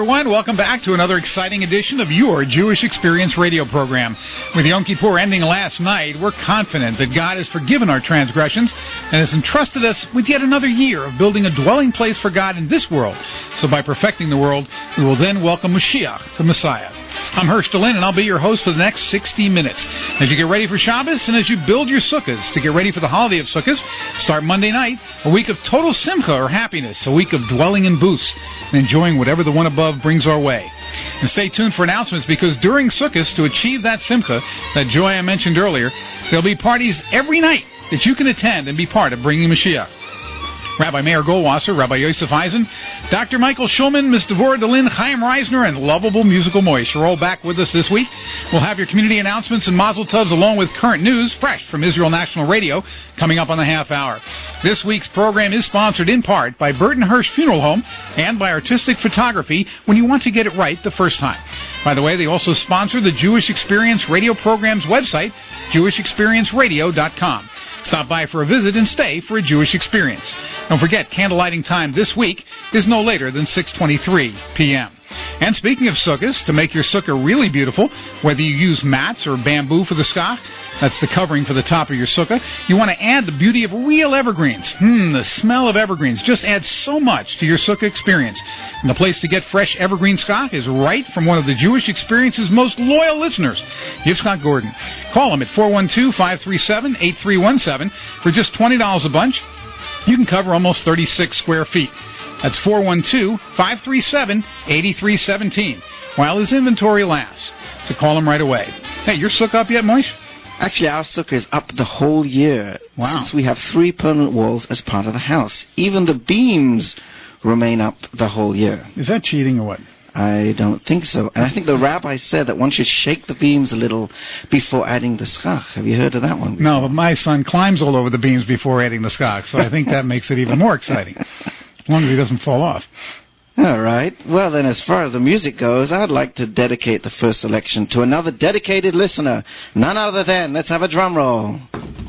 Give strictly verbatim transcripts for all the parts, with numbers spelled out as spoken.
everyone. Welcome back to another exciting edition of your Jewish Experience radio program. With Yom Kippur ending last night, we're confident that God has forgiven our transgressions and has entrusted us with yet another year of building a dwelling place for God in this world. So by perfecting the world, we will then welcome Mashiach, the Messiah. I'm Hersh Delin, and I'll be your host for the next sixty minutes. As you get ready for Shabbos and as you build your sukkahs to get ready for the holiday of Sukkot, start Monday night, a week of total simcha or happiness, a week of dwelling in booths and enjoying whatever the one above brings our way. And stay tuned for announcements, because during Sukkot, to achieve that simcha, that joy I mentioned earlier, there'll be parties every night that you can attend and be part of bringing Mashiach. Rabbi Meir Goldwasser, Rabbi Yosef Eisen, Doctor Michael Schulman, Miz Devorah Delin, Chaim Reisner, and lovable musical Moish are all back with us this week. We'll have your community announcements and mazel tovs along with current news, fresh from Israel National Radio, coming up on the half hour. This week's program is sponsored in part by Burton Hirsch Funeral Home and by Artistic Photography, when you want to get it right the first time. By the way, they also sponsor the Jewish Experience Radio program's website, jewish experience radio dot com. Stop by for a visit and stay for a Jewish experience. Don't forget, candlelighting time this week is no later than six twenty-three p.m. And speaking of sukkahs, to make your sukkah really beautiful, whether you use mats or bamboo for the skach, that's the covering for the top of your sukkah, you want to add the beauty of real evergreens. Hmm, the smell of evergreens just adds so much to your sukkah experience. And the place to get fresh evergreen skach is right from one of the Jewish Experience's most loyal listeners, Yitzchak Gordon. Call him at four one two, five three seven, eight three one seven. For just twenty dollars a bunch, you can cover almost thirty-six square feet. That's four one two, five three seven, eight three one seven while his inventory lasts. So call him right away. Hey, your sukkah up yet, Moish? Actually, our sukkah is up the whole year. Wow. Since we have three permanent walls as part of the house. Even the beams remain up the whole year. Is that cheating or what? I don't think so. And I think the rabbi said that one should shake the beams a little before adding the schach. Have you heard of that one before? No, but my son climbs all over the beams before adding the schach, so I think that makes it even more exciting, as long as he doesn't fall off. All right. Well, then, as far as the music goes, I'd like to dedicate the first selection to another dedicated listener, none other than, let's have a drum roll.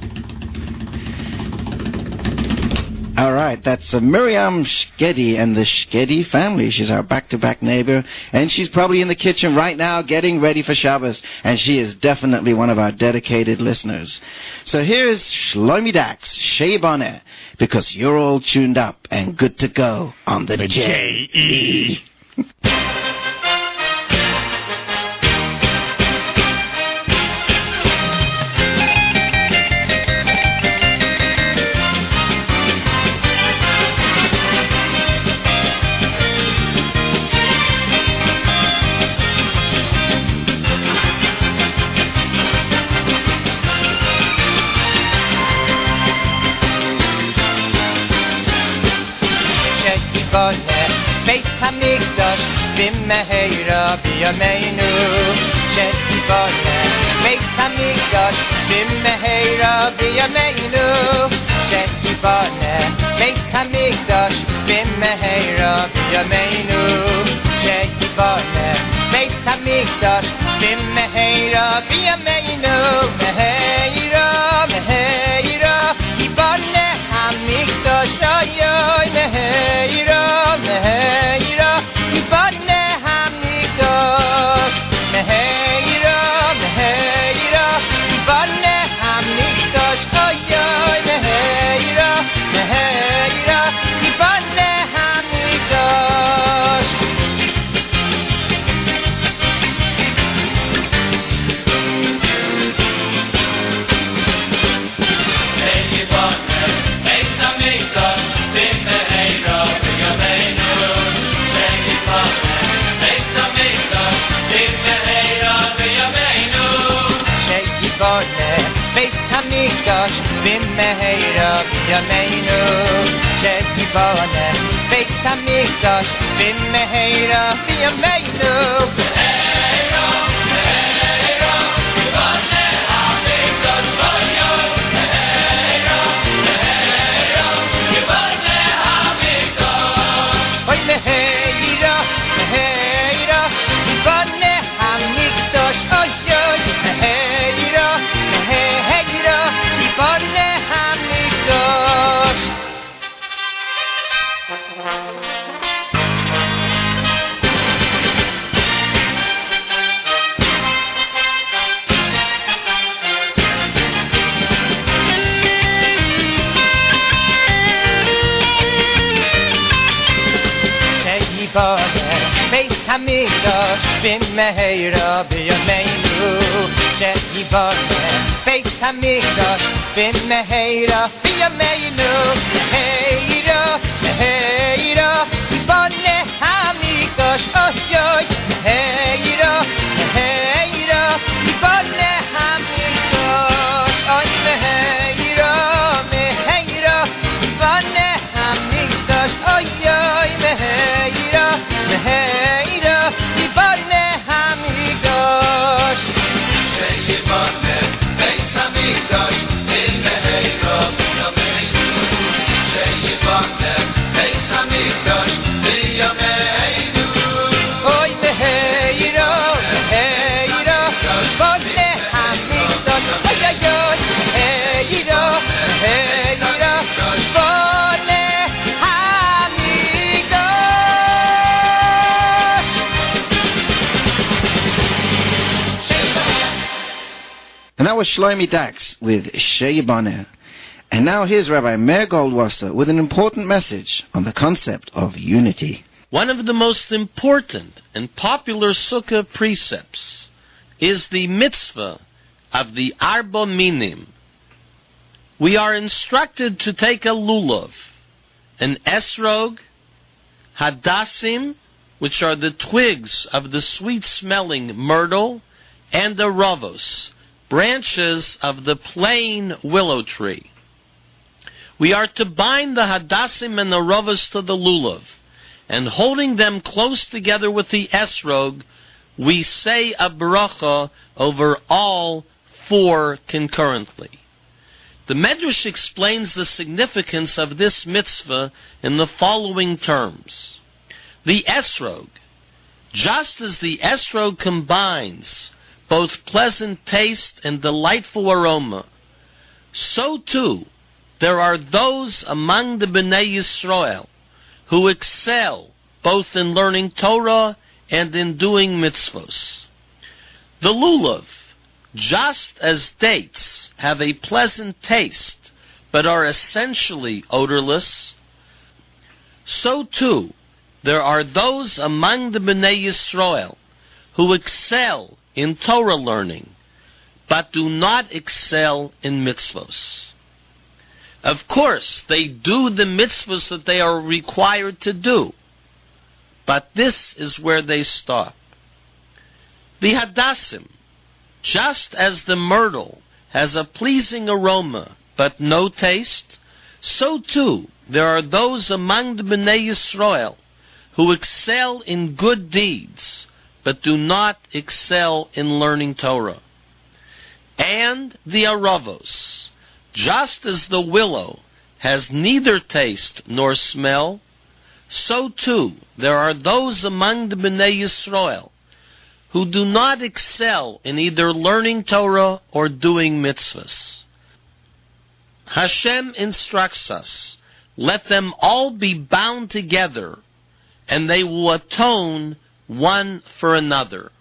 All right, that's uh, Miriam Shkedi and the Shkedi family. She's our back-to-back neighbor, and she's probably in the kitchen right now getting ready for Shabbos, and she is definitely one of our dedicated listeners. So here's Shlomi Dax, Shea Bonnet, because you're all tuned up and good to go on the, the J E. בית המקדש במהרה בימינו שתיבנה בית המקדש במהרה בימינו שתיבנה בית המקדש במהרה בימינו שתיבנה בית המקדש במהרה בימינו מהרה מהרה ייבנה המקדש אוי מהרה מהרה ייבנה המקדש מהרה מהרה ייבנה המקדש אוי אוי מהרה מהרה ייבנה המקדש בית המקדש במהרה בימינו שתיבנה בית המקדש במהרה בימינו מהרה מהרה ייבנה המקדש אוי אוי מהרה מהרה ייבנה המקדש אוי מהרה מהרה ייבנה המקדש אוי אוי מהרה מהרה ייבנה המקדש Beis Hamikdash b'meira b'yameinu she'yibane Beis Hamikdash b'meira b'yameinu Meira, meira Yibane Hamikdash oy oy Meira, meira Yibane Hamikdash oy meira, meira Yibane Hamikdash oy oy meira, meira Yibane Hamikdash Sheyibane Beis Hamikdash b'meira b'yameinu Sheyibane Beis Hamikdash b'yameinu oy meira, meira Yibane Hamikdash oy oy oy meira, meira Yibane Hamikdash. And that was Shlomi Dax with Sheyibane. And now here's Rabbi Meir Goldwasser with an important message on the concept of unity. One of the most important and popular sukkah precepts is the mitzvah of the Arba Minim. We are instructed to take a lulav, an esrog, hadassim, which are the twigs of the sweet-smelling myrtle, and a ravos, branches of the plain willow tree. We are to bind the hadassim and the ravos to the lulav, and holding them close together with the esrog, we say a bracha over all four concurrently. The Medrash explains the significance of this mitzvah in the following terms. The esrog, just as the esrog combines both pleasant taste and delightful aroma, so too there are those among the Bnei Yisrael who excel both in learning Torah and in doing mitzvos. The lulav, just as dates have a pleasant taste but are essentially odorless, so too there are those among the Bnei Yisrael who excel in Torah learning but do not excel in mitzvos. Of course, they do the mitzvahs that they are required to do, but this is where they stop. The hadassim, just as the myrtle has a pleasing aroma but no taste, so too there are those among the Bnei Yisrael who excel in good deeds but do not excel in learning Torah. And the aravos, just as the willow has neither taste nor smell, so too there are those among the Bnei Yisrael who do not excel in either learning Torah or doing mitzvahs. Hashem instructs us, let them all be bound together, and they will atone one for another.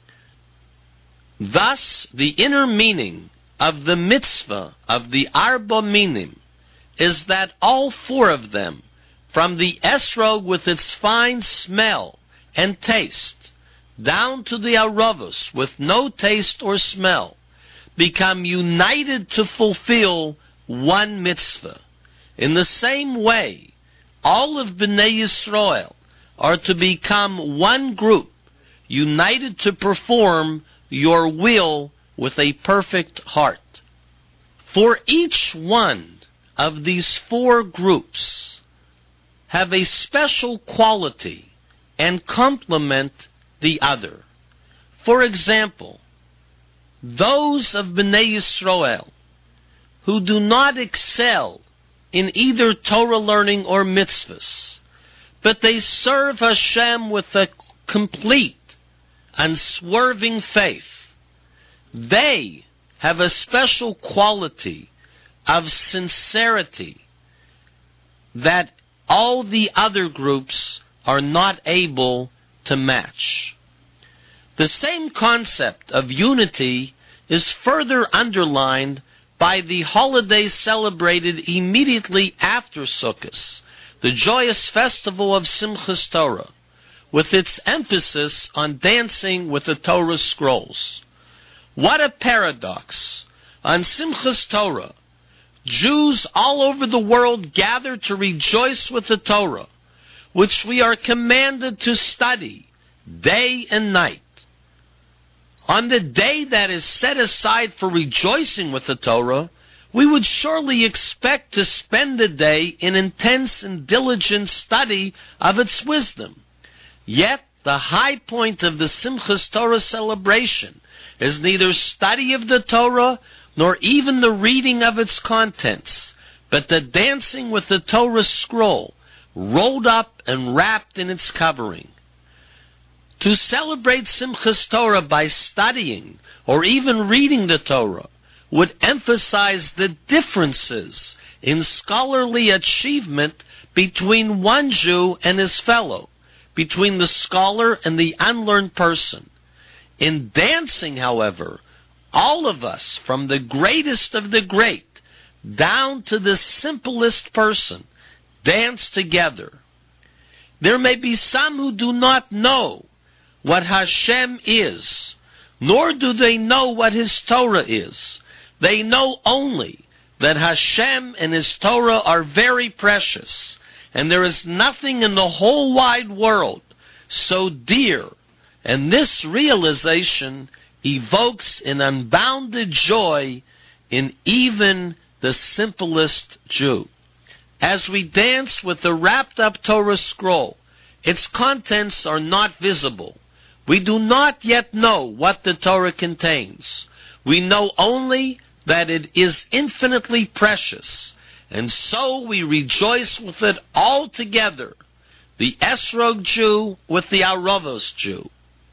Thus, the inner meaning of the mitzvah of the Arba Minim is that all four of them, from the esrog with its fine smell and taste, down to the aravos with no taste or smell, become united to fulfill one mitzvah. In the same way, all of Bnei Yisrael are to become one group, united to perform your will with a perfect heart. For each one of these four groups have a special quality and complement the other. For example, those of Bnei Yisrael who do not excel in either Torah learning or mitzvahs, but they serve Hashem with a complete, unswerving faith, they have a special quality of sincerity that all the other groups are not able to match. The same concept of unity is further underlined by the holiday celebrated immediately after Sukkot, the joyous festival of Simchas Torah, with its emphasis on dancing with the Torah scrolls. What a paradox! On Simchas Torah, Jews all over the world gather to rejoice with the Torah, which we are commanded to study day and night. On the day that is set aside for rejoicing with the Torah, we would surely expect to spend the day in intense and diligent study of its wisdom. Yet, the high point of the Simchas Torah celebration is neither study of the Torah nor even the reading of its contents, but the dancing with the Torah scroll, rolled up and wrapped in its covering. To celebrate Simchas Torah by studying or even reading the Torah would emphasize the differences in scholarly achievement between one Jew and his fellow, between the scholar and the unlearned person. In dancing, however, all of us, from the greatest of the great down to the simplest person, dance together. There may be some who do not know what Hashem is, nor do they know what His Torah is. They know only that Hashem and His Torah are very precious, and there is nothing in the whole wide world so dear, and this realization evokes an unbounded joy in even the simplest Jew. As we dance with the wrapped-up Torah scroll, its contents are not visible. We do not yet know what the Torah contains. We know only that it is infinitely precious, and so we rejoice with it all together, the Esrog Jew with the Aravos Jew,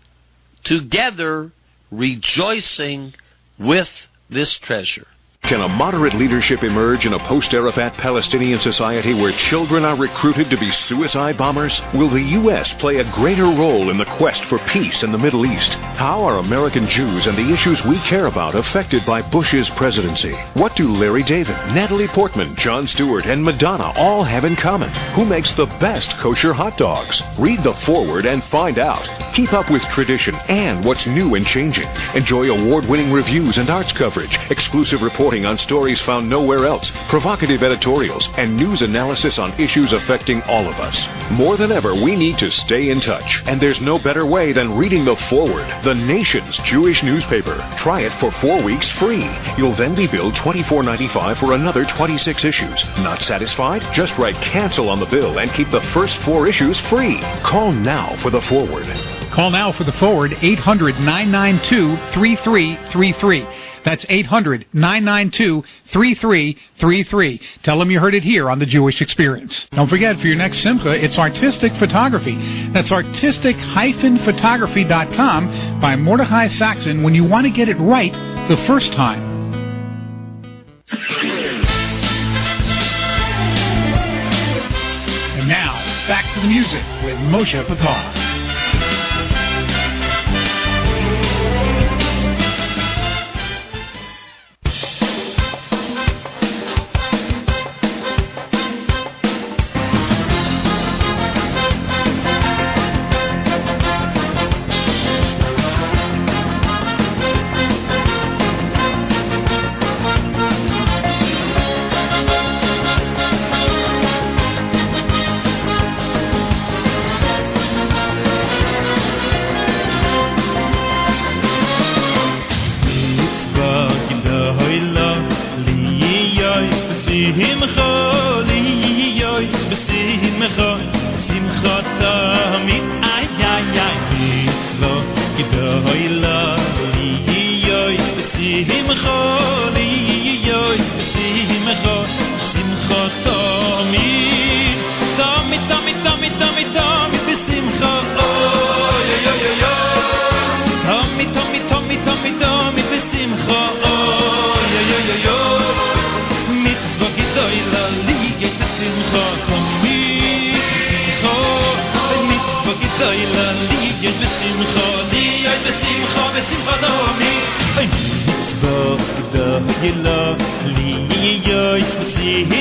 together rejoicing with this treasure. Can a moderate leadership emerge in a post-Arafat Palestinian society where children are recruited to be suicide bombers? Will the U S play a greater role in the quest for peace in the Middle East? How are American Jews and the issues we care about affected by Bush's presidency? What do Larry David, Natalie Portman, Jon Stewart, and Madonna all have in common? Who makes the best kosher hot dogs? Read the foreword and find out. Keep up with tradition and what's new and changing. Enjoy award-winning reviews and arts coverage, exclusive reporting on stories found nowhere else, provocative editorials, and news analysis on issues affecting all of us. More than ever, we need to stay in touch, and there's no better way than reading the Forward, the nation's Jewish newspaper. Try it for four weeks free. You'll then be billed twenty-four ninety-five for another twenty-six issues. Not satisfied? Just write cancel on the bill and keep the first four issues free. Call now for the Forward. Call now for the Forward, eight hundred nine nine two three three three three. That's eight hundred nine nine two three three three three. Tell them you heard it here on The Jewish Experience. Don't forget, for your next Simcha, it's artistic photography. That's artistic dash photography dot com by Mordechai Saxon when you want to get it right the first time. And now, back to the music with Moshe Pekar.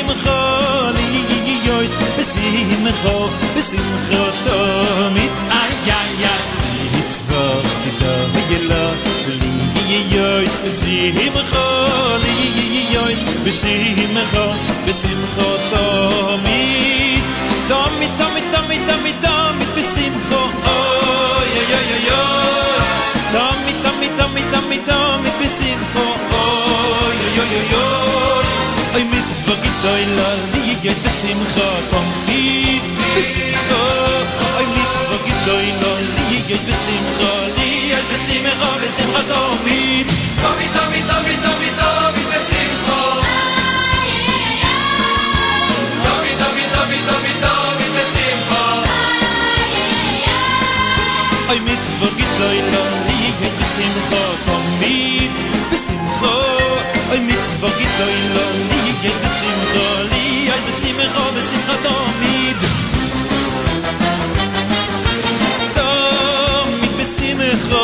Besimcha, besimcha, tamid, ay, בשמחה להיות בשמחה בשמחה תמיד תמיד תמיד תמיד תמיד תמיד בשמחה אוי אוי אוי אוי תמיד תמיד תמיד תמיד תמיד בשמחה אוי אוי אוי אוי אוי מצווה גדולה להיות בשמחה תמיד בשמחה אוי מצווה גדולה להיות בשמחה להיות בשמחה בשמחה תמיד תמיד תמיד תמיד תמיד תמיד בשמחה תמיד תמיד תמיד תמיד תמיד בשמחה אוי מצווה גדולה להיות בשמחה תמיד בשמחה אוי מצווה גדולה להיות בשמחה להיות בשמחה בשמחה תמיד תמיד בשמחה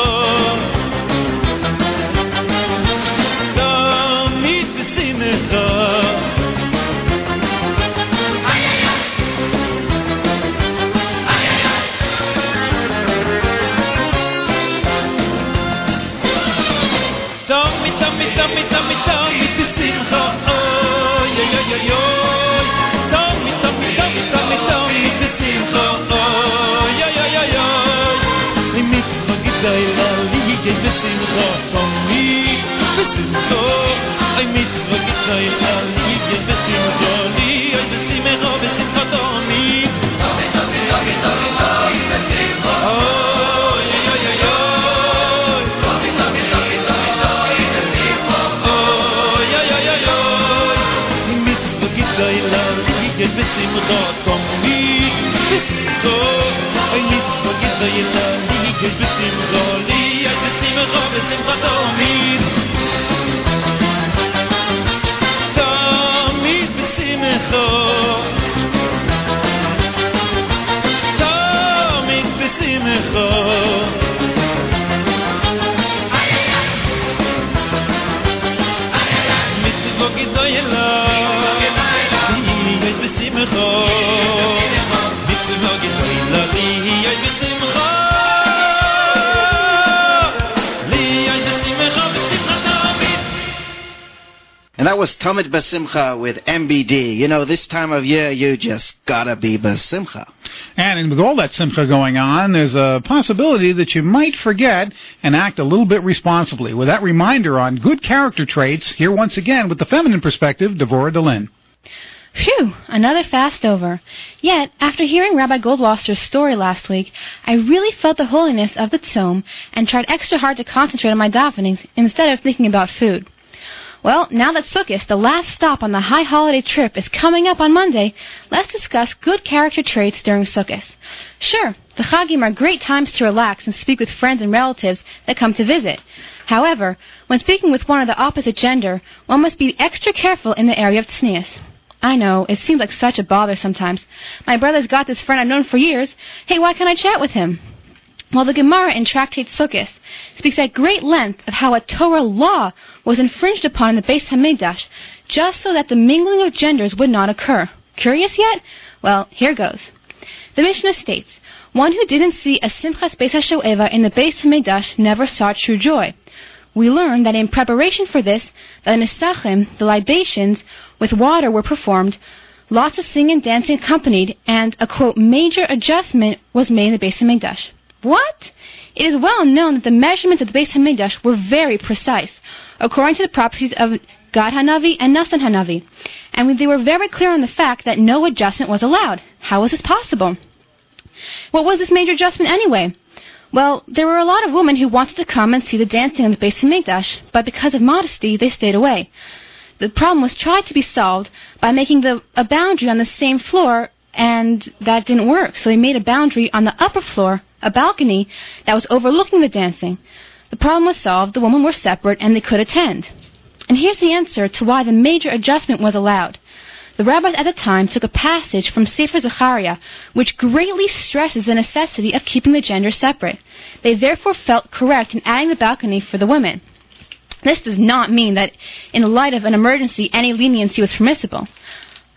תמיד תמיד תמיד בשמחה אוי אוי אוי אוי אוי תמיד תמיד תמיד תמיד תמיד בשמחה אוי אוי אוי אוי אוי מצווה גדולה להיות בשמחה תמיד בשמחה אוי מצווה גדולה להיות בשמחה להיות בשמחה בשמחה תמיד תמיד תמיד תמיד תמיד תמיד בשמחה אוי אוי אוי אוי תמיד תמיד תמיד תמיד תמיד בשמחה אוי אוי אוי אוי מצווה גדולה להיות בשמחה תמיד בשמחה אוי מצווה גדולה להיות בשמחה להיות בשמחה בשמחה תמיד תמיד בשמחה תמיד בשמחה מצווה גדולה להיות בשמחה מצווה גדולה להיות בשמחה להיות בשמחה בשמחה תמיד. And that was Tamid Basimcha with M B D. You know, this time of year, you just gotta be Basimcha. And with all that simcha going on, there's a possibility that you might forget and act a little bit responsibly. With that reminder on good character traits, here once again with the feminine perspective, Devorah Delin. Phew, another fast over. Yet, after hearing Rabbi Goldwasser's story last week, I really felt the holiness of the tzom and tried extra hard to concentrate on my davenings instead of thinking about food. Well, now that Sukkot, the last stop on the high holiday trip, is coming up on Monday, let's discuss good character traits during Sukkot. Sure, the Chagim are great times to relax and speak with friends and relatives that come to visit. However, when speaking with one of the opposite gender, one must be extra careful in the area of tznius. I know, it seems like such a bother sometimes. My brother's got this friend I've known for years. Hey, why can't I chat with him? Well, the Gemara in Tractate Sukkot speaks at great length of how a Torah law was infringed upon in the Beis Hamikdash, just so that the mingling of genders would not occur. Curious yet? Well, here goes. The Mishnah states, one who didn't see a Simchas Beis HaShoeva in the Beis Hamikdash never saw true joy. We learn that in preparation for this, the Nesachim, the libations, with water were performed, lots of singing and dancing accompanied, and a, quote, major adjustment was made in the Beis Hamikdash. What? It is well known that the measurements of the Beis Hamikdash were very precise, according to the prophecies of Gad Hanavi and Nasan Hanavi, and they were very clear on the fact that no adjustment was allowed. How was this possible? What was this major adjustment anyway? Well, there were a lot of women who wanted to come and see the dancing in the Beis Hamikdash, but because of modesty, they stayed away. The problem was tried to be solved by making the, a boundary on the same floor, and that didn't work. So they made a boundary on the upper floor, a balcony, that was overlooking the dancing. The problem was solved, the women were separate, and they could attend. And here's the answer to why the major adjustment was allowed. The rabbis at the time took a passage from Sefer Zechariah, which greatly stresses the necessity of keeping the genders separate. They therefore felt correct in adding the balcony for the women. This does not mean that in the light of an emergency, any leniency was permissible.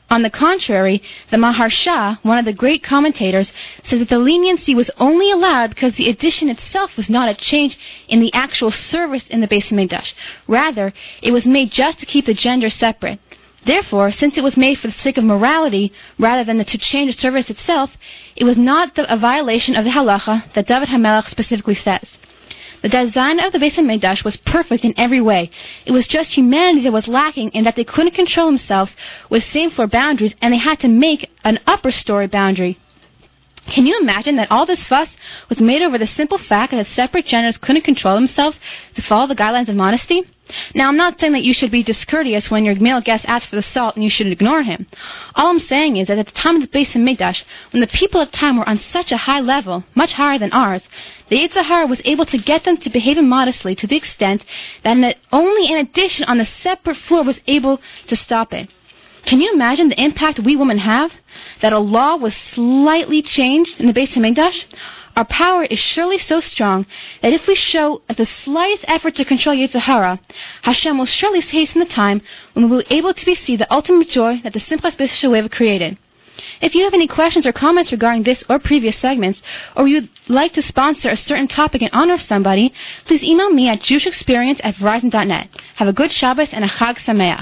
On the contrary, the Maharsha, one of the great commentators, says that the leniency was only allowed because the addition itself was not a change in the actual service in the Beis HaMikdash. Rather, it was made just to keep the gender separate. Therefore, since it was made for the sake of morality, rather than to change the service itself, it was not the, a violation of the halacha that David HaMelech specifically says. The design of the Beis HaMikdash was perfect in every way. It was just humanity that was lacking in that they couldn't control themselves with same-floor boundaries, and they had to make an upper-story boundary. Can you imagine that all this fuss was made over the simple fact that separate genders couldn't control themselves to follow the guidelines of modesty? Now, I'm not saying that you should be discourteous when your male guest asks for the salt and you should ignore him. All I'm saying is that at the time of the Beis HaMikdash, when the people of time were on such a high level, much higher than ours, the Yetzer Hara was able to get them to behave immodestly to the extent that only an addition on the separate floor was able to stop it. Can you imagine the impact we women have? That a law was slightly changed in the Beis HaMikdash? Our power is surely so strong that if we show the slightest effort to control Yetzer Hara, Hashem will surely hasten the time when we will be able to see the ultimate joy that the Simchas Beis Hashoeva created. If you have any questions or comments regarding this or previous segments, or you'd like to sponsor a certain topic in honor of somebody, please email me at jewishexperience at verizon dot net. Have a good Shabbos and a Chag Sameach.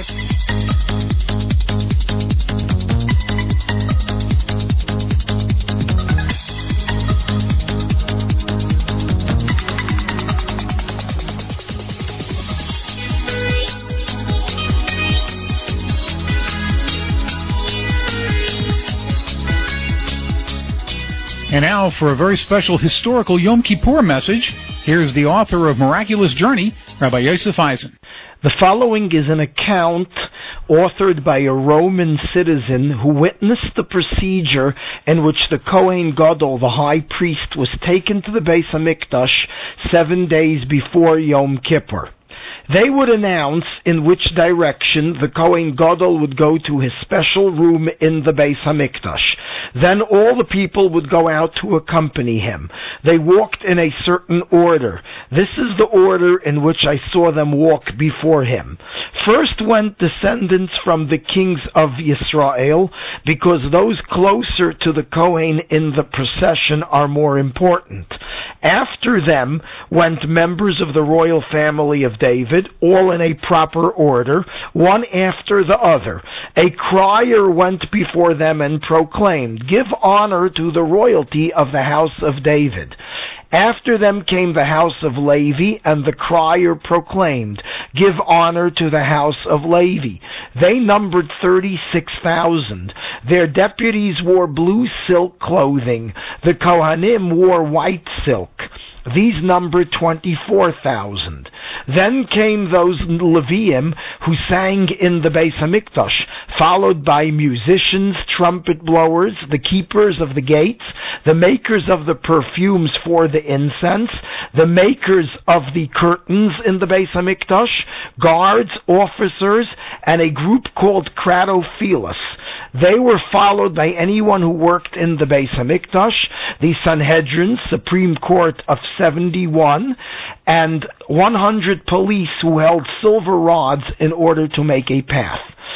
And now for a very special historical Yom Kippur message, here's the author of Miraculous Journey, Rabbi Yosef Eisen. The following is an account authored by a Roman citizen who witnessed the procedure in which the Kohen Gadol, the high priest, was taken to the Beis HaMikdash seven days before Yom Kippur. They would announce in which direction the Kohen Gadol would go to his special room in the Beis HaMikdash. Then all the people would go out to accompany him. They walked in a certain order. This is the order in which I saw them walk before him. First went descendants from the kings of Yisrael, because those closer to the Kohen in the procession are more important. After them went members of the royal family of David, all in a proper order, one after the other. A crier went before them and proclaimed, "Give honor to the royalty of the house of David." After them came the house of Levi, and the crier proclaimed, "Give honor to the house of Levi." They numbered thirty-six thousand. Their deputies wore blue silk clothing. The Kohanim wore white silk. These numbered twenty-four thousand. Then came those Leviim who sang in the Beis HaMikdash, followed by musicians, trumpet blowers, the keepers of the gates, the makers of the perfumes for the incense, the makers of the curtains in the Beis HaMikdash, guards, officers, and a group called Kratophilos. They were followed by anyone who worked in the Beis HaMikdash, the Sanhedrin, Supreme Court of seventy-one, and one hundred police who held silver rods in order to make a path.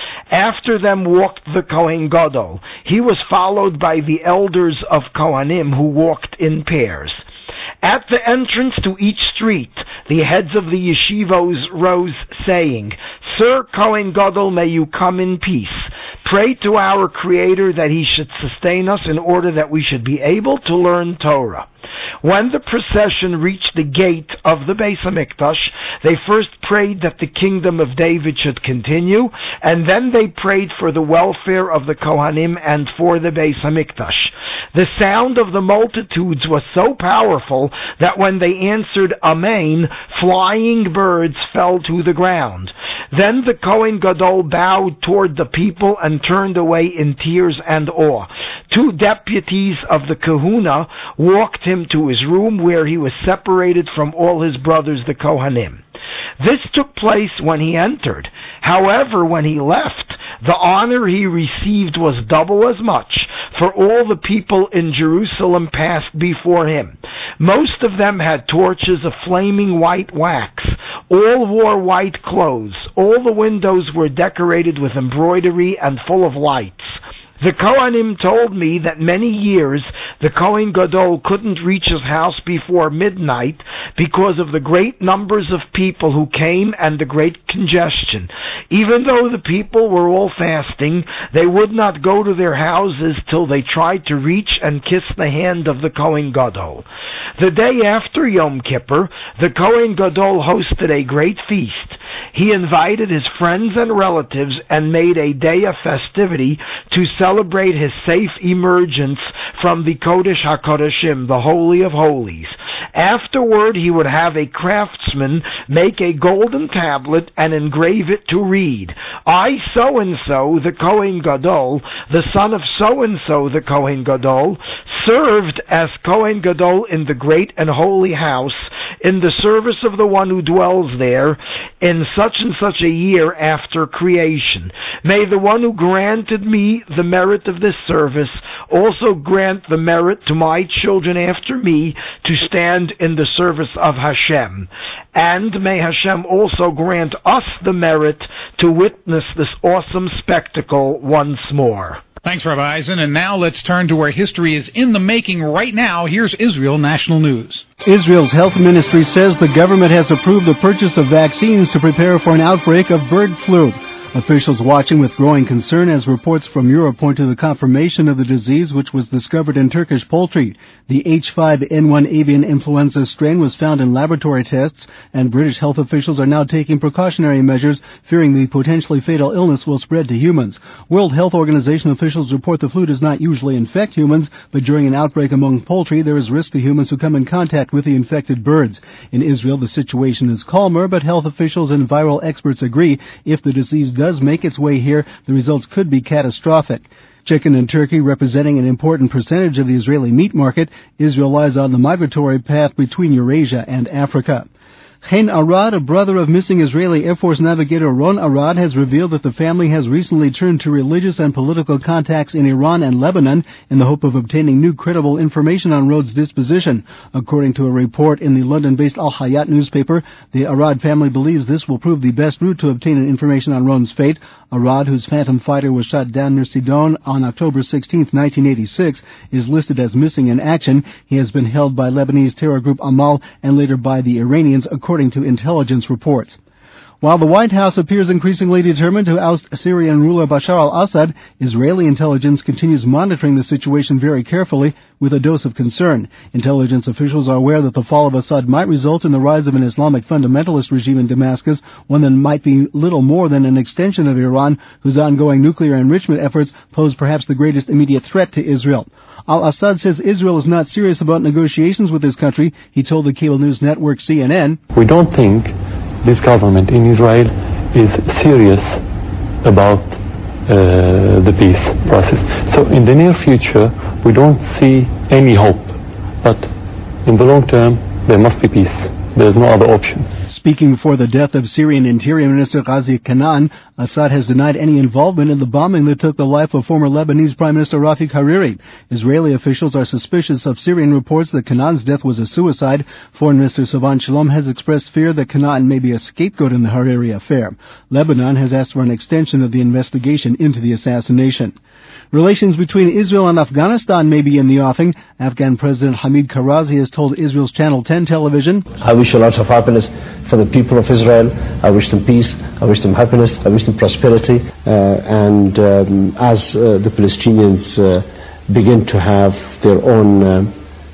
After them walked the Kohen Gadol. He was followed by the elders of Kohanim who walked in pairs. At the entrance to each street, the heads of the yeshivos rose, saying, "Sir Kohen Gadol, may you come in peace. Pray to our Creator that He should sustain us in order that we should be able to learn Torah." When the procession reached the gate of the Beis HaMikdash, they first prayed that the kingdom of David should continue, and then they prayed for the welfare of the Kohanim and for the Beis HaMikdash. The sound of the multitudes was so powerful that when they answered Amen, flying birds fell to the ground. Then the Kohen Gadol bowed toward the people and turned away in tears and awe. Two deputies of the Kahuna walked him to his room, where he was separated from all his brothers, the Kohanim. This took place when he entered. However, when he left, the honor he received was double as much, for all the people in Jerusalem passed before him. Most of them had torches of flaming white wax. All wore white clothes. all the windows were decorated with embroidery and full of lights. The Kohanim told me that many years the Kohen Gadol couldn't reach his house before midnight because of the great numbers of people who came and the great congestion. Even though the people were all fasting, they would not go to their houses till they tried to reach and kiss the hand of the Kohen Gadol. The day after Yom Kippur, the Kohen Gadol hosted a great feast. He invited his friends and relatives and made a day of festivity to celebrate his safe emergence from the Kodesh HaKodeshim, the Holy of Holies. Afterward, he would have a craftsman make a golden tablet and engrave it to read, I so-and-so, the Kohen Gadol, the son of so-and-so, the Kohen Gadol, served as Kohen Gadol in the great and holy house, in the service of the one who dwells there, in such and such a year after creation. May the one who granted me the merit of this service also grant the merit to my children after me to stand in the service of Hashem. And may Hashem also grant us the merit to witness this awesome spectacle once more. Thanks, Rabbi Eisen. And now let's turn to where history is in the making right now. Here's Israel National News. Israel's health ministry says the government has approved the purchase of vaccines to prepare for an outbreak of bird flu. Officials watching with growing concern as reports from Europe point to the confirmation of the disease, which was discovered in Turkish poultry. The H five N one avian influenza strain was found in laboratory tests, and British health officials are now taking precautionary measures, fearing the potentially fatal illness will spread to humans. World Health Organization officials report the flu does not usually infect humans, but during an outbreak among poultry, there is risk to humans who come in contact with the infected birds. In Israel, the situation is calmer, but health officials and viral experts agree if the disease does does make its way here, the results could be catastrophic. Chicken and turkey representing an important percentage of the Israeli meat market, Israel lies on the migratory path between Eurasia and Africa. Chen Arad, a brother of missing Israeli Air Force navigator Ron Arad, has revealed that the family has recently turned to religious and political contacts in Iran and Lebanon in the hope of obtaining new credible information on Rod's disposition. According to a report in the London-based Al Hayat newspaper, the Arad family believes this will prove the best route to obtain information on Ron's fate. Arad, whose Phantom fighter was shot down near Sidon on October sixteenth, nineteen eighty-six, is listed as missing in action. He has been held by Lebanese terror group Amal and later by the Iranians, according to intelligence reports. While the White House appears increasingly determined to oust Syrian ruler Bashar al-Assad, Israeli intelligence continues monitoring the situation very carefully with a dose of concern. Intelligence officials are aware that the fall of Assad might result in the rise of an Islamic fundamentalist regime in Damascus, one that might be little more than an extension of Iran, whose ongoing nuclear enrichment efforts pose perhaps the greatest immediate threat to Israel. Al-Assad says Israel is not serious about negotiations with this country. He told the cable news network C N N, "We don't think this government in Israel is serious about uh, the peace process. So in the near future, we don't see any hope. But in the long term, there must be peace. There is no other option." Speaking for the death of Syrian Interior Minister Ghazi Kanan, Assad has denied any involvement in the bombing that took the life of former Lebanese Prime Minister Rafik Hariri. Israeli officials are suspicious of Syrian reports that Kanan's death was a suicide. Foreign Minister Silvan Shalom has expressed fear that Kanan may be a scapegoat in the Hariri affair. Lebanon has asked for an extension of the investigation into the assassination. Relations between Israel and Afghanistan may be in the offing. Afghan President Hamid Karzai has told Israel's Channel ten television, "I wish a lot of happiness for the people of Israel. I wish them peace. I wish them happiness. I wish them prosperity. Uh, and um, as uh, the Palestinians uh, begin to have their own uh,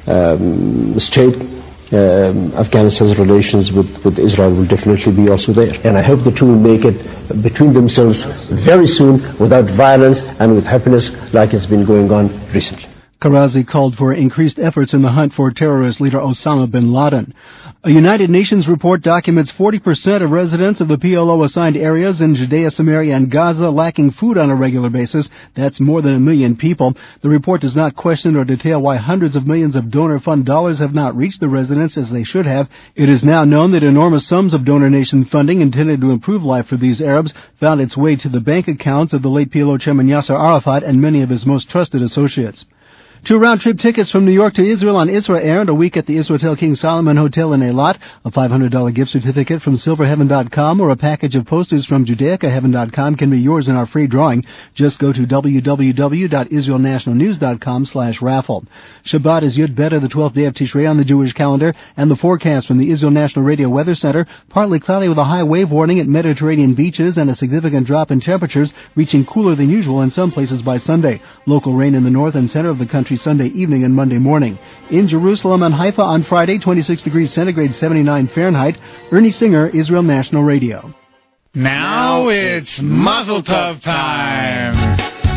um, state, Um, Afghanistan's relations with, with Israel will definitely be also there. And I hope the two will make it between themselves very soon without violence and with happiness like it's been going on recently. Karzai called for increased efforts in the hunt for terrorist leader Osama bin Laden. A United Nations report documents forty percent of residents of the P L O-assigned areas in Judea, Samaria, and Gaza lacking food on a regular basis. That's more than a million people. The report does not question or detail why hundreds of millions of donor fund dollars have not reached the residents as they should have. It is now known that enormous sums of donor nation funding intended to improve life for these Arabs found its way to the bank accounts of the late P L O chairman Yasser Arafat and many of his most trusted associates. Two round-trip tickets from New York to Israel on Israel Air and a week at the Israel King Solomon Hotel in Eilat, a five hundred dollars gift certificate from silver heaven dot com, or a package of posters from Judaica Heaven dot com can be yours in our free drawing. Just go to w w w dot israel national news dot com slash raffle. Shabbat is Yud Beta, the twelfth day of Tishrei on the Jewish calendar, and the forecast from the Israel National Radio Weather Center, partly cloudy with a high wave warning at Mediterranean beaches and a significant drop in temperatures, reaching cooler than usual in some places by Sunday. Local rain in the north and center of the country Sunday evening and Monday morning. In Jerusalem and Haifa on Friday, twenty-six degrees centigrade, seventy-nine Fahrenheit. Ernie Singer, Israel National Radio. Now it's Mazel Tov time.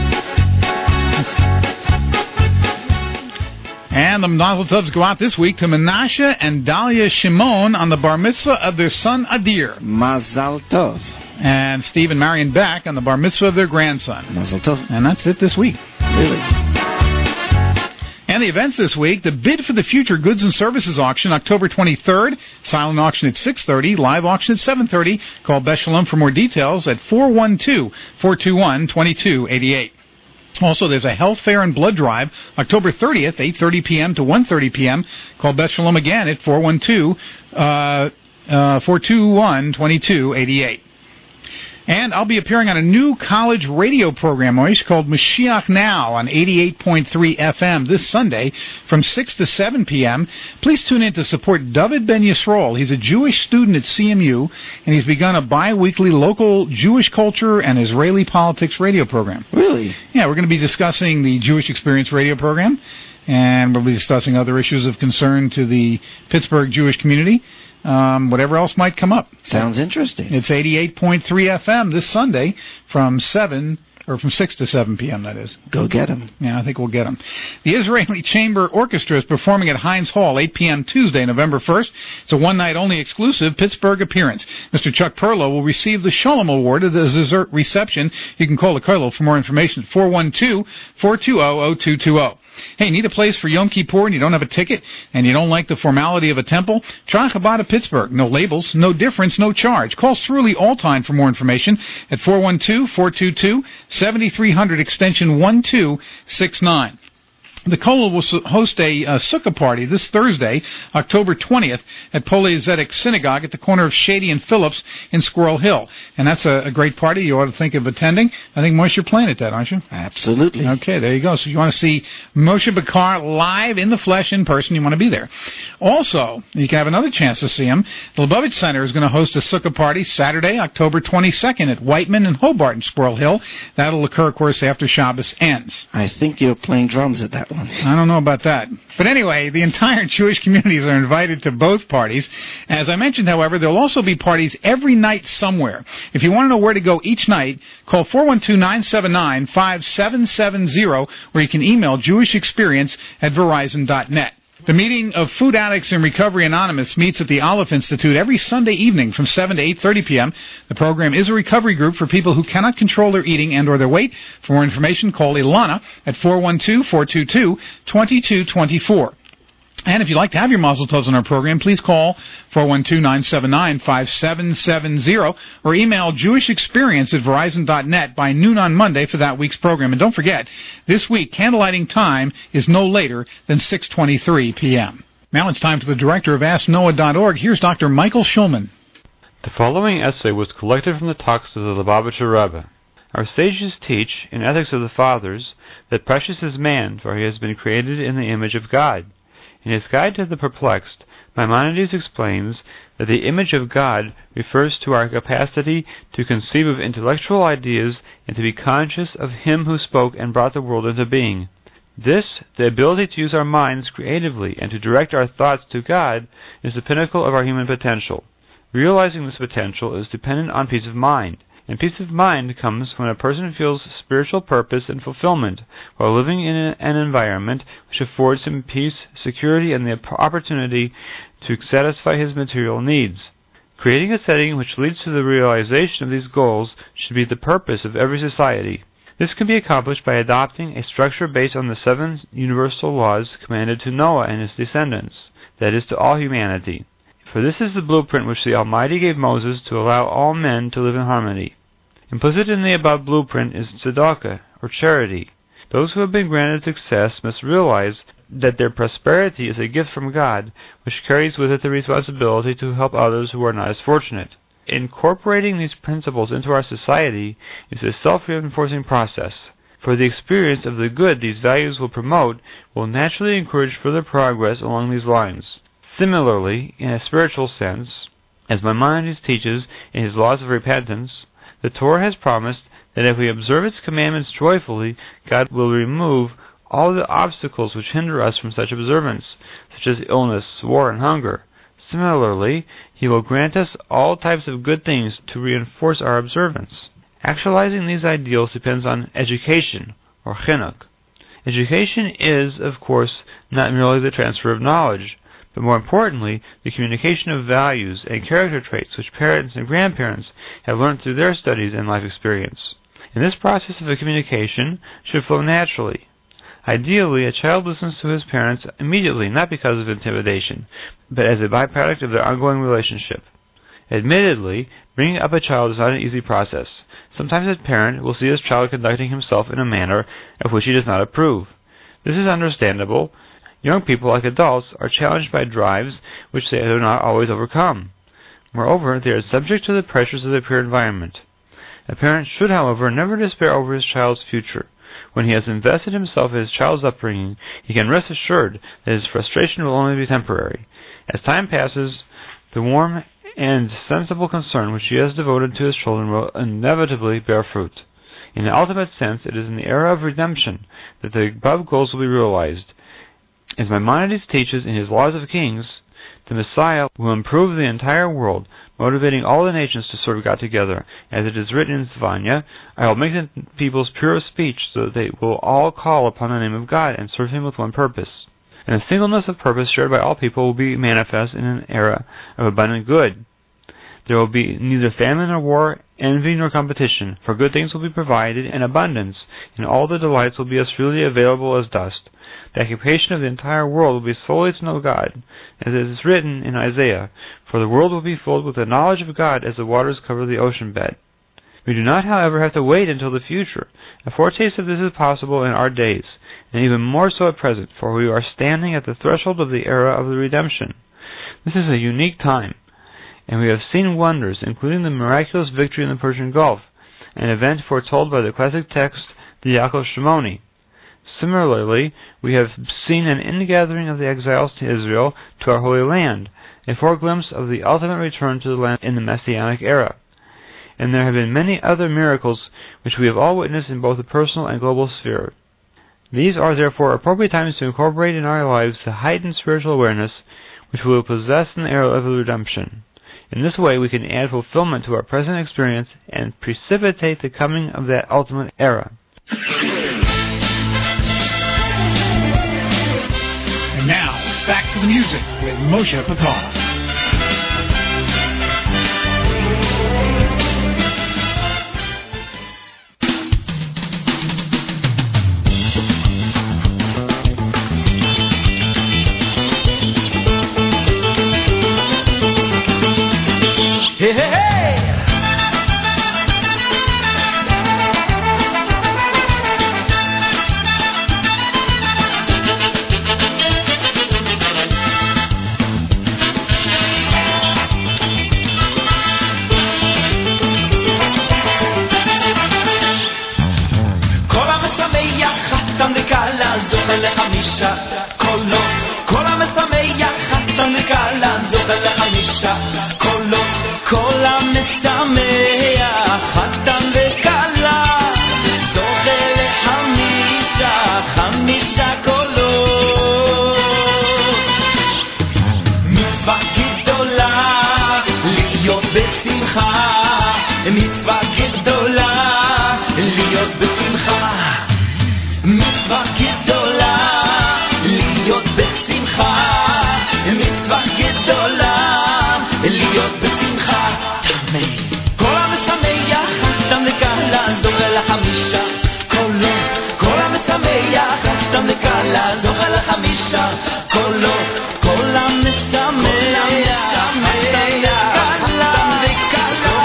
And the Mazel Tovs go out this week to Menashe and Dahlia Shimon on the bar mitzvah of their son Adir. Mazel Tov. And Steve and Marion Beck on the bar mitzvah of their grandson. Mazel Tov. And that's it this week. Really? And the events this week, the Bid for the Future Goods and Services Auction, October twenty-third, silent auction at six thirty, live auction at seven thirty. Call Beth Shalom for more details at four one two, four two one, two two eight eight. Also, there's a health fair and blood drive, October thirtieth, eight thirty p.m. to one thirty p.m. Call Beth Shalom again at four one two, four two one, two two eight eight. And I'll be appearing on a new college radio program, Moish, called Mashiach Now on eighty-eight point three F M this Sunday from six to seven p.m. Please tune in to support David Ben Yisrael. He's a Jewish student at C M U, and he's begun a bi-weekly local Jewish culture and Israeli politics radio program. Really? Yeah, we're going to be discussing the Jewish Experience radio program, and we'll be discussing other issues of concern to the Pittsburgh Jewish community. Um, whatever else might come up. Sounds interesting. It's eighty-eight point three F M this Sunday from seven, or from six to seven p.m., that is. Go get them. Yeah, I think we'll get them. The Israeli Chamber Orchestra is performing at Heinz Hall, eight p.m. Tuesday, November first. It's a one-night-only exclusive Pittsburgh appearance. Mister Chuck Perlow will receive the Sholem Award at the dessert reception. You can call the Perlow for more information at four one two, four two zero, zero two two zero. Hey, need a place for Yom Kippur and you don't have a ticket and you don't like the formality of a temple? Try Chabad of Pittsburgh. No labels, no difference, no charge. Call Sruli Alltime for more information at four one two, four two two, seven three zero zero extension one two six nine. The Kollel will host a uh, Sukkah party this Thursday, October twentieth, at Polei Zedek Synagogue at the corner of Shady and Phillips in Squirrel Hill. And that's a, a great party. You ought to think of attending. I think, Moshe, you're playing at that, aren't you? Absolutely. Okay, there you go. So you want to see Moshe Bakar live in the flesh in person, you want to be there. Also, you can have another chance to see him. The Lubavitch Center is going to host a Sukkah party Saturday, October twenty-second at Whiteman and Hobart in Squirrel Hill. That'll occur, of course, after Shabbos ends. I think you're playing drums at that one. I don't know about that. But anyway, the entire Jewish communities are invited to both parties. As I mentioned, however, there will also be parties every night somewhere. If you want to know where to go each night, call four one two, nine seven nine, five seven seven zero, or you can email jewishexperience at verizon dot net. The meeting of Food Addicts in Recovery Anonymous meets at the Aleph Institute every Sunday evening from seven to eight thirty p.m. The program is a recovery group for people who cannot control their eating and or their weight. For more information, call Ilana at four one two, four two two, two two two four. And if you'd like to have your Mazel Tovs on our program, please call four one two, nine seven nine, five seven seven zero or email jewishexperience at verizon dot net by noon on Monday for that week's program. And don't forget, this week, candlelighting time is no later than six twenty-three p.m. Now it's time for the director of ask noah dot org. Here's Doctor Michael Schulman. The following essay was collected from the talks of the Lubavitcher Rebbe. Our sages teach, in Ethics of the Fathers, that precious is man, for he has been created in the image of God. In his Guide to the Perplexed, Maimonides explains that the image of God refers to our capacity to conceive of intellectual ideas and to be conscious of Him who spoke and brought the world into being. This, the ability to use our minds creatively and to direct our thoughts to God, is the pinnacle of our human potential. Realizing this potential is dependent on peace of mind. And peace of mind comes when a person feels spiritual purpose and fulfillment while living in an environment which affords him peace, security, and the opportunity to satisfy his material needs. Creating a setting which leads to the realization of these goals should be the purpose of every society. This can be accomplished by adopting a structure based on the seven universal laws commanded to Noah and his descendants, that is, to all humanity. For this is the blueprint which the Almighty gave Moses to allow all men to live in harmony. Implicit in the above blueprint is tzedakah, or charity. Those who have been granted success must realize that their prosperity is a gift from God, which carries with it the responsibility to help others who are not as fortunate. Incorporating these principles into our society is a self-reinforcing process, for the experience of the good these values will promote will naturally encourage further progress along these lines. Similarly, in a spiritual sense, as Maimonides teaches in his Laws of Repentance, the Torah has promised that if we observe its commandments joyfully, God will remove all the obstacles which hinder us from such observance, such as illness, war, and hunger. Similarly, He will grant us all types of good things to reinforce our observance. Actualizing these ideals depends on education, or chinuch. Education is, of course, not merely the transfer of knowledge, but more importantly, the communication of values and character traits which parents and grandparents have learned through their studies and life experience. And this process of communication should flow naturally. Ideally, a child listens to his parents immediately, not because of intimidation, but as a byproduct of their ongoing relationship. Admittedly, bringing up a child is not an easy process. Sometimes a parent will see his child conducting himself in a manner of which he does not approve. This is understandable. Young people, like adults, are challenged by drives which they do not always overcome. Moreover, they are subject to the pressures of their peer environment. A parent should, however, never despair over his child's future. When he has invested himself in his child's upbringing, he can rest assured that his frustration will only be temporary. As time passes, the warm and sensible concern which he has devoted to his children will inevitably bear fruit. In the ultimate sense, it is in the era of redemption that the above goals will be realized. As Maimonides teaches in his Laws of Kings, the Messiah will improve the entire world, motivating all the nations to serve God together. As it is written in Zvanya, I will make the peoples pure of speech, so that they will all call upon the name of God and serve Him with one purpose. And the singleness of purpose shared by all people will be manifest in an era of abundant good. There will be neither famine nor war, envy nor competition, for good things will be provided in abundance, and all the delights will be as freely available as dust. The occupation of the entire world will be solely to know God, as it is written in Isaiah, for the world will be filled with the knowledge of God as the waters cover the ocean bed. We do not, however, have to wait until the future. A foretaste of this is possible in our days, and even more so at present, for we are standing at the threshold of the era of the redemption. This is a unique time, and we have seen wonders, including the miraculous victory in the Persian Gulf, an event foretold by the classic text, the Yaakov Shimoni. Similarly, we have seen an ingathering of the exiles to Israel to our Holy Land, a foreglimpse of the ultimate return to the land in the Messianic era. And there have been many other miracles which we have all witnessed in both the personal and global sphere. These are therefore appropriate times to incorporate in our lives the heightened spiritual awareness which we will possess in the era of the redemption. In this way we can add fulfillment to our present experience and precipitate the coming of that ultimate era. And now, back to the music with Moshe Papa. Hey, hey, hey! כל המשמח חתן וקהלה זוכה לחמישה קולות. כל המשמח חתן וקהלה זוכה לחמישה קולות. כל המשמח חתן וקהלה זוכה לחמישה חמישה קולות. מצווה גדולה להיות בשמחה, מצווה גדולה להיות בשמחה, מצווה גדולה להיות בשמחה, מצווה גדולה להיות בשמחה. כל המשמח חתן וקהלה זוכה לחמישה קולות. כל המשמח חתן וקהלה זוכה לחמישה קולות. כל המשמח חתן וקהלה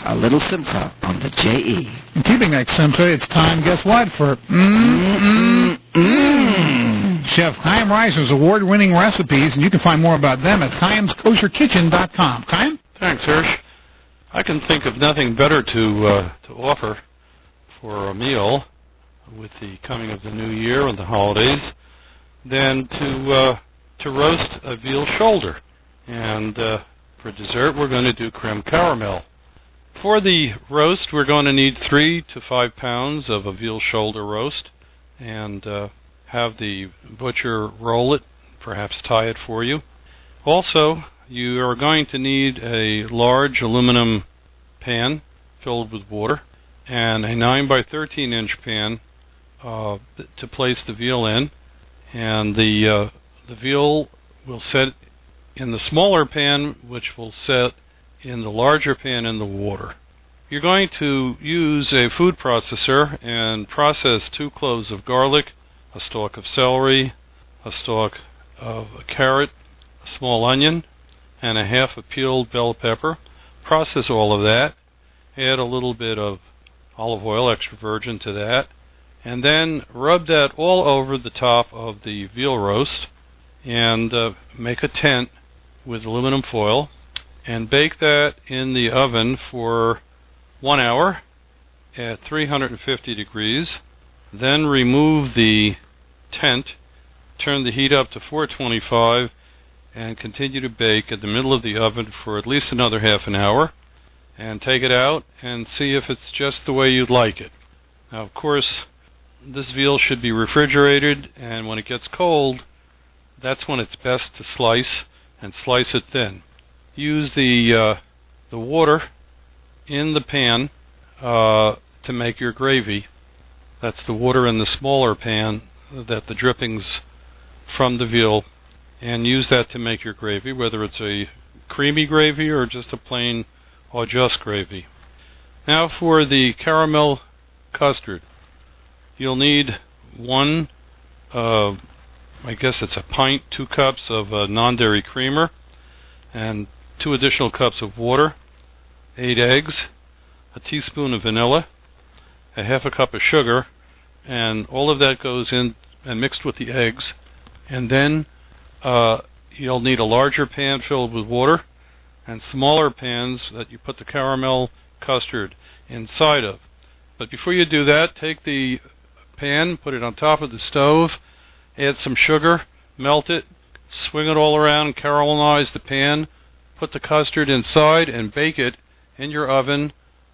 a little simcha on the J E. And keeping that simcha, it's time, guess what, for mm-mm-mm. Chef Chaim Reiser's award-winning recipes, and you can find more about them at chaim's kosher kitchen dot com. Chaim? Thanks, Hirsch. I can think of nothing better to uh, to offer for a meal with the coming of the new year and the holidays than to uh, to roast a veal shoulder. And uh, for dessert, we're going to do creme caramel. For the roast, we're going to need three to five pounds of a veal shoulder roast, and uh, have the butcher roll it, perhaps tie it for you. Also, you are going to need a large aluminum pan filled with water and a nine by thirteen inch pan uh, to place the veal in. And the uh, the veal will set in the smaller pan, which will set in the larger pan in the water. You're going to use a food processor and process two cloves of garlic, a stalk of celery, a stalk of a carrot, a small onion, and a half a peeled bell pepper. Process all of that. Add a little bit of olive oil, extra virgin, to that. And then rub that all over the top of the veal roast and uh, make a tent with aluminum foil and bake that in the oven for one hour at three hundred fifty degrees. Then remove the tent, turn the heat up to four twenty-five, and continue to bake in the middle of the oven for at least another half an hour, and take it out and see if it's just the way you'd like it. Now, of course, this veal should be refrigerated, and when it gets cold, that's when it's best to slice, and slice it thin. Use the uh, the water in the pan uh, to make your gravy. That's the water in the smaller pan, that the drippings from the veal, and use that to make your gravy, whether it's a creamy gravy or just a plain au juste gravy. Now for the caramel custard. You'll need one, uh, I guess it's a pint, two cups of uh, non-dairy creamer, and two additional cups of water, eight eggs, a teaspoon of vanilla, a half a cup of sugar, and all of that goes in and mixed with the eggs. And then uh, you'll need a larger pan filled with water and smaller pans that you put the caramel custard inside of. But before you do that, take the pan, put it on top of the stove, add some sugar, melt it, swing it all around, caramelize the pan, put the custard inside, and bake it in your oven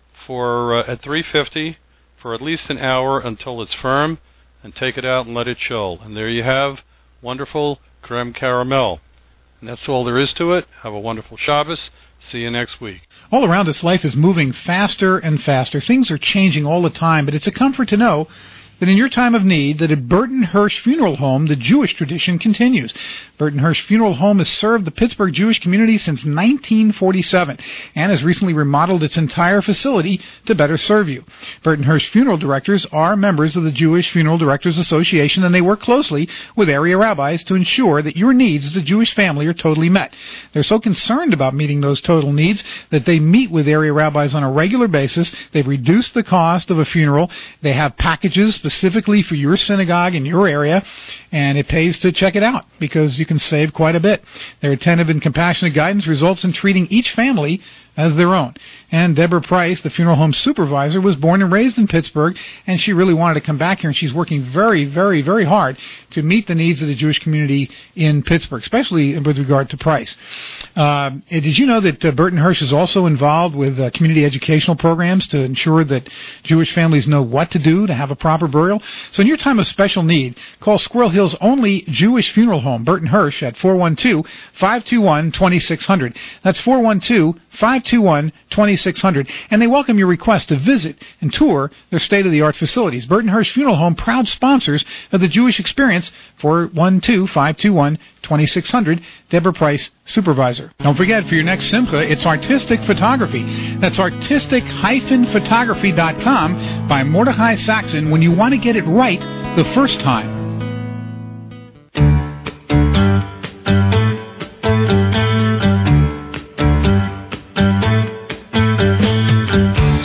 for uh, at three fifty for at least an hour until it's firm, and take it out and let it chill. And there you have wonderful creme caramel. And that's all there is to it. Have a wonderful Shabbos. See you next week. All around us, life is moving faster and faster. Things are changing all the time, but it's a comfort to know that in your time of need, that at Burton Hirsch Funeral Home, the Jewish tradition continues. Burton Hirsch Funeral Home has served the Pittsburgh Jewish community since nineteen forty-seven and has recently remodeled its entire facility to better serve you. Burton Hirsch Funeral Directors are members of the Jewish Funeral Directors Association, and they work closely with area rabbis to ensure that your needs as a Jewish family are totally met. They're so concerned about meeting those total needs that they meet with area rabbis on a regular basis. They've reduced the cost of a funeral. They have packages specifically for your synagogue in your area, and it pays to check it out because you can save quite a bit. Their attentive and compassionate guidance results in treating each family as their own. And Deborah Price, the funeral home supervisor, was born and raised in Pittsburgh, and she really wanted to come back here, and she's working very, very, very hard to meet the needs of the Jewish community in Pittsburgh, especially with regard to Price. Uh, did you know that uh, Burton Hirsch is also involved with uh, community educational programs to ensure that Jewish families know what to do to have a proper burial? So in your time of special need, call Squirrel Hill's only Jewish funeral home, Burton Hirsch, at four one two, five two one, two six zero zero. That's four one two, five two one, two six zero zero. And they welcome your request to visit and tour their state-of-the-art facilities. Burton Hirsch Funeral Home, proud sponsors of the Jewish Experience, four one two, five two one, two six zero zero. Deborah Price, supervisor. Don't forget, for your next simcha, it's artistic photography. That's artistic dash photography dot com by Mordechai Saxon when you want to get it right the first time.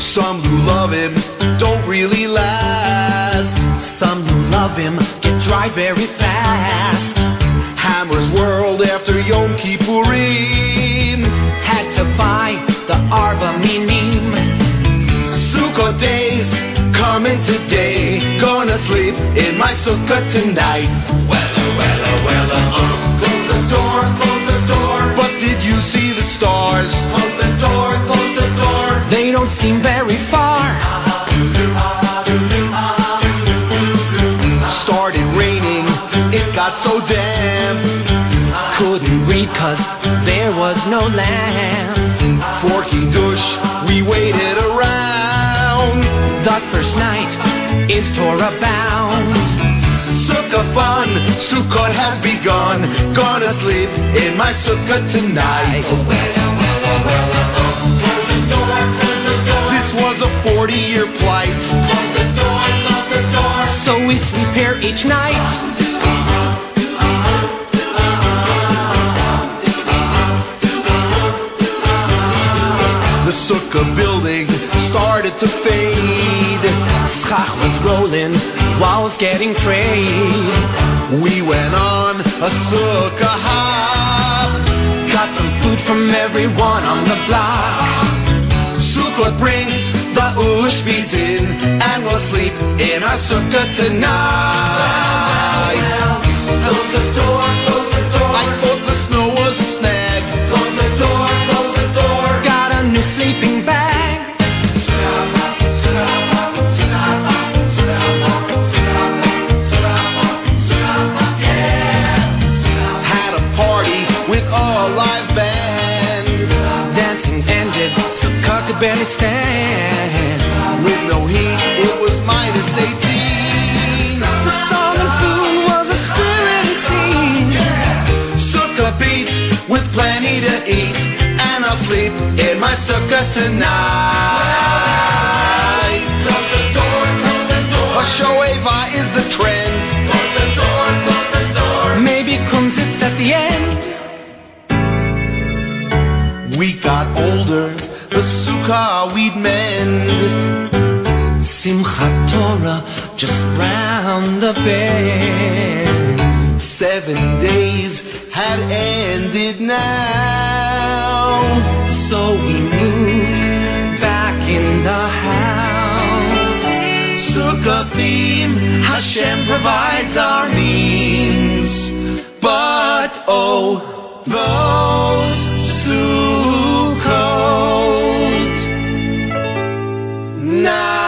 Some who love him don't really last. Some who love him get dry very fast. Hammer's World after Yom Kippurim had to buy the Arba Minim. Sukkot days coming today. Gonna sleep in my sukkah tonight. Wella, wella, wella, uh. Close the door, close the door. But did you see the stars? Close the door, close the door. They don't seem very far. Started raining, it got so damp. Couldn't read cause there was no lamp. For Kiddush, we waited around. The first night is Torah bound. Sukkah fun, Sukkot has begun. Gonna sleep in my sukkah tonight. This was a forty-year plight. So we sleep here each night. The sukkah building started to fade. Schach was rolling, walls getting frayed. We went on a sukkah hop. Got some food from everyone on the block. Sukkot brings the ushbis in, and we'll sleep in our sukkah tonight. Close the door, close the door. I thought the snow was a snag. Close the door, close the door. Got a new sleeping bag. Had a party with a live band. Dancing ended, Sukkah could barely stand. With no heat, it was minus eighteen. The song and food was a spirit scene. Sukkah beat with plenty to eat, and I'll sleep in my sukkah tonight. Close the door, close the door. A shoeva is the trend. Close the door, close the door. Maybe Kumsit's at the end. We got older, the sukkah we'd mend. Simchat Torah just round the bend. Seventy days had ended now. So we moved back in the house. Sukkah theme, Hashem provides our means. But oh, those Sukkot now.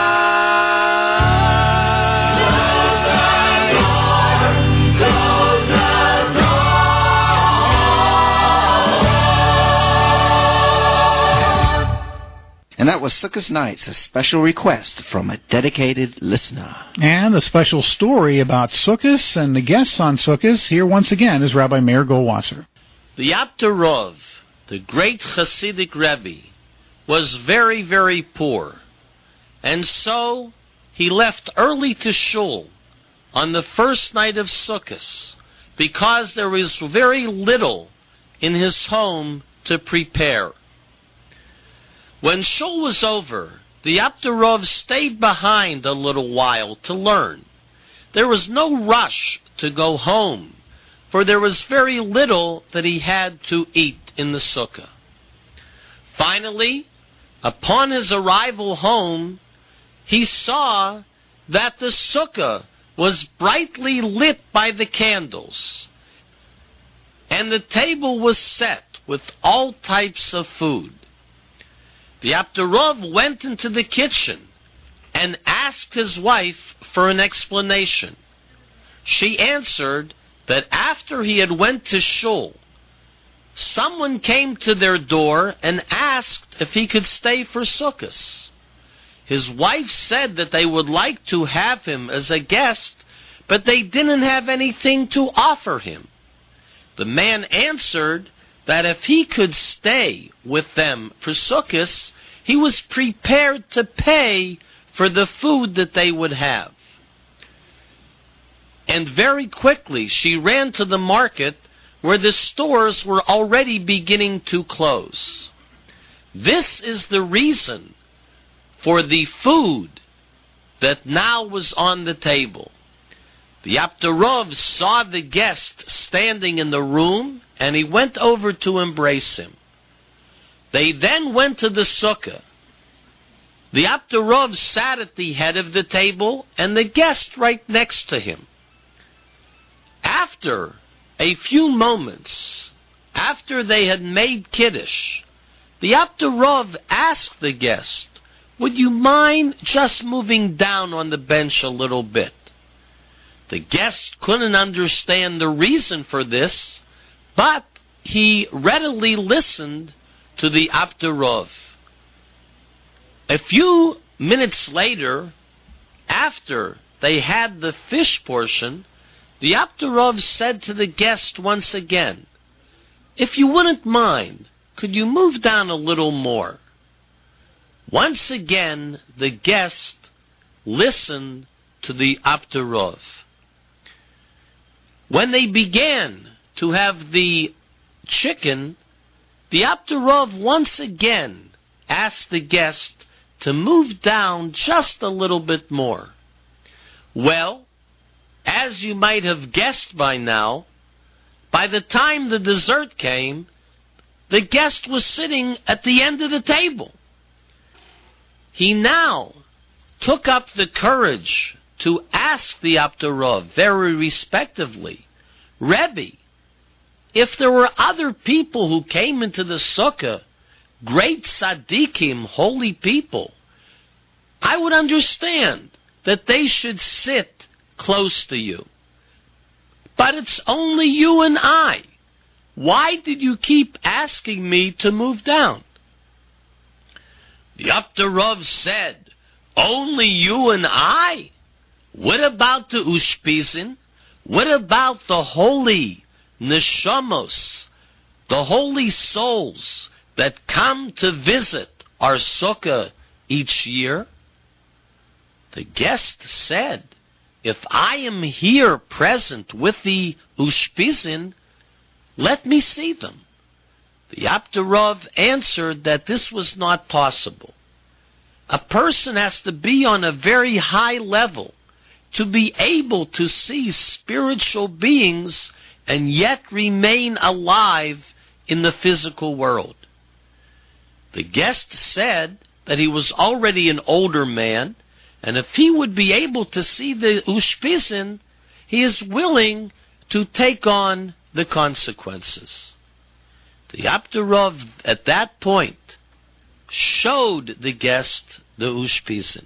And that was Sukkot Nights, a special request from a dedicated listener. And the special story about Sukkot and the guests on Sukkot here once again is Rabbi Meir Goldwasser. The Apter Rov, the great Hasidic Rebbe, was very, very poor. And so he left early to shul on the first night of Sukkot because there was very little in his home to prepare. When shul was over, the Apter Rov stayed behind a little while to learn. There was no rush to go home, for there was very little that he had to eat in the sukkah. Finally, upon his arrival home, he saw that the sukkah was brightly lit by the candles, and the table was set with all types of food. The Apter Rov went into the kitchen and asked his wife for an explanation. She answered that after he had went to shul, someone came to their door and asked if he could stay for Sukkot. His wife said that they would like to have him as a guest, but they didn't have anything to offer him. The man answered that if he could stay with them for Sukkot, he was prepared to pay for the food that they would have. And very quickly she ran to the market where the stores were already beginning to close. This is the reason for the food that now was on the table. The Apter Rov saw the guest standing in the room, and he went over to embrace him. They then went to the sukkah. The Apter Rov sat at the head of the table, and the guest right next to him. After a few moments, after they had made Kiddush, the Apter Rov asked the guest, "Would you mind just moving down on the bench a little bit?" The guest couldn't understand the reason for this, but he readily listened to the Apter Rov. A few minutes later, after they had the fish portion, the Apter Rov said to the guest once again, "If you wouldn't mind, could you move down a little more?" Once again, the guest listened to the Apter Rov. When they began to have the chicken, the Apter Rov once again asked the guest to move down just a little bit more. Well, as you might have guessed by now, by the time the dessert came, the guest was sitting at the end of the table. He now took up the courage to ask the Apter Rov very respectively, "Rebbe, if there were other people who came into the sukkah, great tzaddikim, holy people, I would understand that they should sit close to you. But it's only you and I. Why did you keep asking me to move down?" The Apter Rov said, "Only you and I? What about the Ushpizin? What about the holy neshamos, the holy souls that come to visit our sukkah each year?" The guest said, "If I am here present with the Ushpizin, let me see them." The Apter Rov answered that this was not possible. A person has to be on a very high level to be able to see spiritual beings and yet remain alive in the physical world. The guest said that he was already an older man, and if he would be able to see the Ushpizin, he is willing to take on the consequences. The Apter Rov at that point showed the guest the Ushpizin.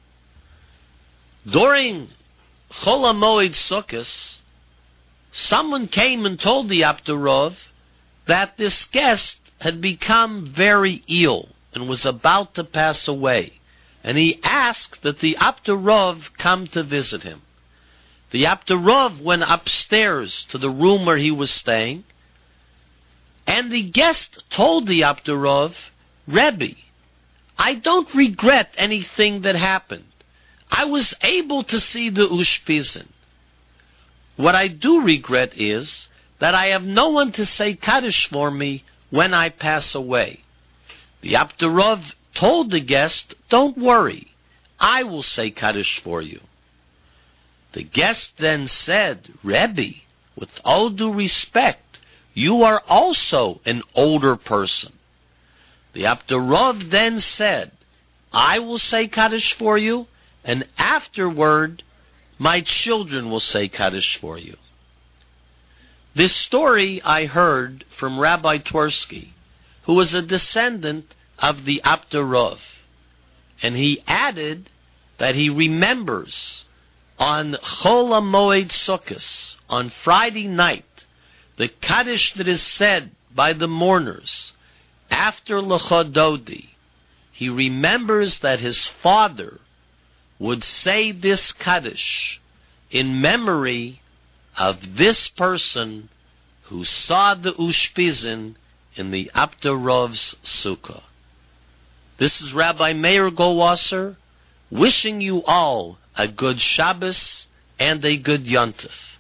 During Chol HaMoed Sukkos, someone came and told the Apter Rov that this guest had become very ill and was about to pass away, and he asked that the Apter Rov come to visit him. The Apter Rov went upstairs to the room where he was staying, and the guest told the Apter Rov, "Rebbe, I don't regret anything that happened. I was able to see the Ushpizin. What I do regret is that I have no one to say Kaddish for me when I pass away." The Apter Rov told the guest, "Don't worry, I will say Kaddish for you." The guest then said, "Rebbe, with all due respect, you are also an older person." The Apter Rov then said, "I will say Kaddish for you, and afterward, my children will say Kaddish for you." This story I heard from Rabbi Twersky, who was a descendant of the Apter Rov, and he added that he remembers on Chol HaMoed Sukkos, on Friday night, the Kaddish that is said by the mourners after Lechododi. He remembers that his father would say this Kaddish in memory of this person who saw the Ushpizin in the Apter Rov's sukkah. This is Rabbi Meir Goldwasser wishing you all a good Shabbos and a good Yontif.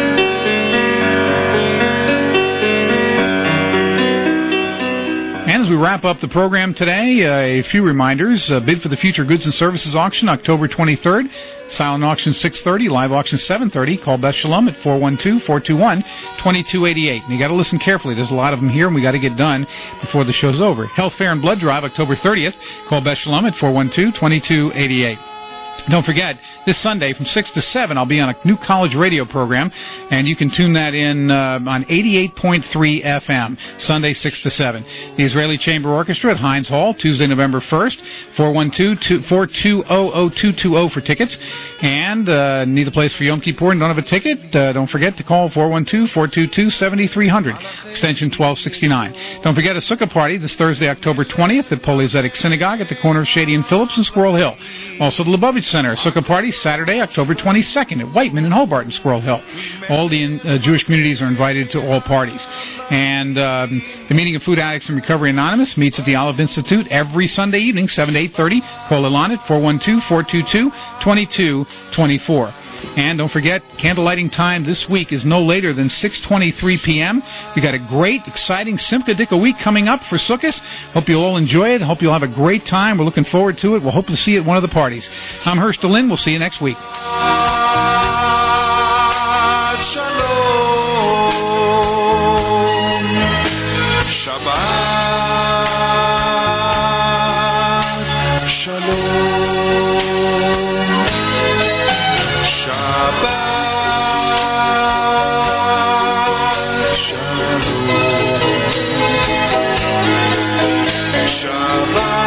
And as we we wrap up the program today, uh, a few reminders. Uh, bid for the Future Goods and Services Auction, October twenty-third. Silent auction six thirty, live auction seven thirty. Call Beth Shalom at four one two, four two one, two two eight eight. And you got to listen carefully. There's a lot of them here, and we got to get done before the show's over. Health Fair and Blood Drive, October thirtieth. Call Beth Shalom at four one two, two two eight eight. Don't forget, this Sunday from six to seven, I'll be on a new college radio program, and you can tune that in uh, on eighty-eight point three F M, Sunday six to seven. The Israeli Chamber Orchestra at Heinz Hall, Tuesday, November first, four one two, four two zero zero two two zero for tickets. And uh, need a place for Yom Kippur and don't have a ticket? Uh, don't forget to call four one two, four two two, seven three zero zero, extension twelve sixty-nine. Don't forget a Sukkah party this Thursday, October twentieth at Polyzetic Synagogue at the corner of Shady and Phillips and Squirrel Hill. Also, the Lubavitch Center, Sukkah party Saturday, October twenty-second at Whiteman and Hobart and Squirrel Hill. All the uh, Jewish communities are invited to all parties. And um, the Meeting of Food Addicts and Recovery Anonymous meets at the Olive Institute every Sunday evening, seven to eight thirty. Call Ilan at four one two, four two two, two two two four. And don't forget, candle lighting time this week is no later than six twenty-three p.m. We got a great, exciting Simcha Dika week coming up for Sukkot. Hope you'll all enjoy it. Hope you'll have a great time. We're looking forward to it. We'll hope to see you at one of the parties. I'm Hersh Delin. We'll see you next week. Shabbat Shalom. Shabbat Shalom. Shabbat